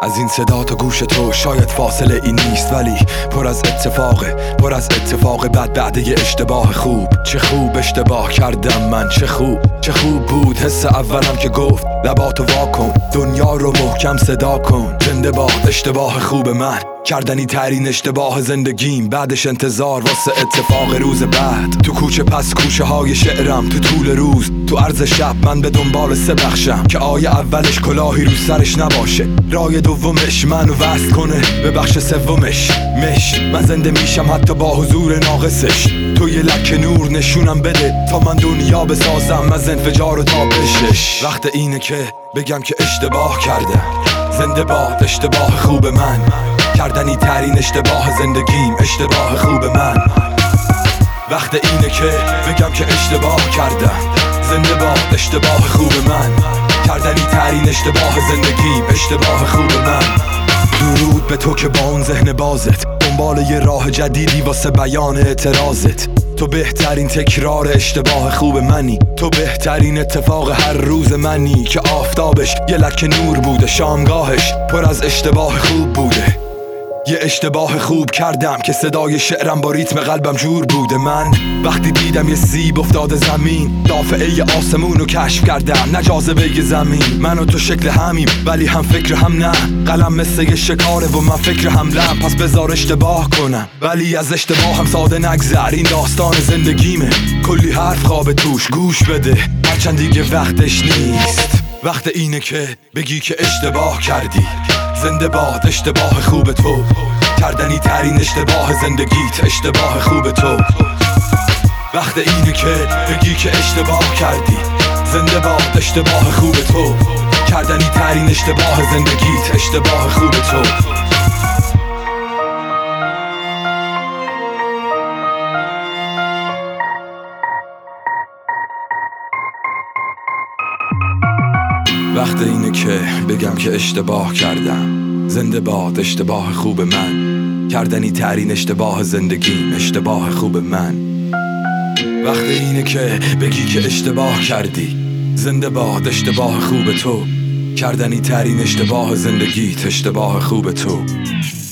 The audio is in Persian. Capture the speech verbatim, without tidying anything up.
از این صدا تا گوش تو شاید فاصله این نیست، ولی پر از اتفاقه، پر از اتفاق بد بعد یه اشتباه خوب. چه خوب اشتباه کردم من، چه خوب چه خوب بود حس اولم که گفت لباتو وا کن، دنیا رو محکم صدا کن. زنده باد اشتباه خوب من، کردنی ترین اشتباه زندگیم. بعدش انتظار واسه اتفاق روز بعد. تو کوچه پس کوچه های شعرم، تو طول روز تو عرض شب من به دنبال سه بخشم که آیه اولش کلاهی رو سرش نباشه، رای دومش منو وصل کنه به بخش سومش مش. من زنده میشم حتی با حضور ناقصش. تو یه لکه نور نشونم بده تا من دنیا بسازم از انفجار و تابشش. وقت اینه که بگم که اشتباه کردم. زنده باد اشتباه خوب من، کردنی ترین اشتباه زندگیم. اشتباه خوب من. وقت اینه که بگم که اشتباه کردم. زنده باد اشتباه خوب من، کردنی ترین اشتباه زندگیم. اشتباه خوب من. درود به تو که با اون ذهن بازت دنبال یه راه جدیدی واسه بیان اعتراضت. تو بهترین تکرار اشتباه خوب منی. تو بهترین اتفاق هر روز منی که آفتابش یه لکه نور بوده، شامگاهش پر از اشتباه خوب بوده. یه اشتباه خوب کردم که صدای شعرم با ریتم قلبم جور بوده. من وقتی دیدم یه سیب افتاده زمین، دافعه آسمون رو کشف کردم، نه جاذبه زمین. من و تو شکل همیم ولی هم فکر هم نه. قلم مثل یه شکاره و من فکر حملم، پس بذار اشتباه کنم ولی از اشتباه هم ساده نگذر. این داستان زندگیمه، کلی حرف خواب توش، گوش بده هرچند دیگه وقتش نیست. وقت اینه که بگی که اشتباه کردی. زنده باد اشتباه خوب تو، کردنی ترین اشتباه زندگیت. اشتباه خوب تو. وقت اینه که بگی که اشتباه کردی. زنده باد اشتباه خوب تو، کردنی ترین اشتباه زندگیت. اشتباه خوب تو. وقت اینه که بگم که اشتباه کردم. زنده باد اشتباه خوب من، کردنی ترین اشتباه زندگیم. اشتباه خوب من. وقت اینه که بگی که اشتباه کردی. زنده باد اشتباه خوب تو، کردنی ترین اشتباه زندگیت. اشتباه خوب تو.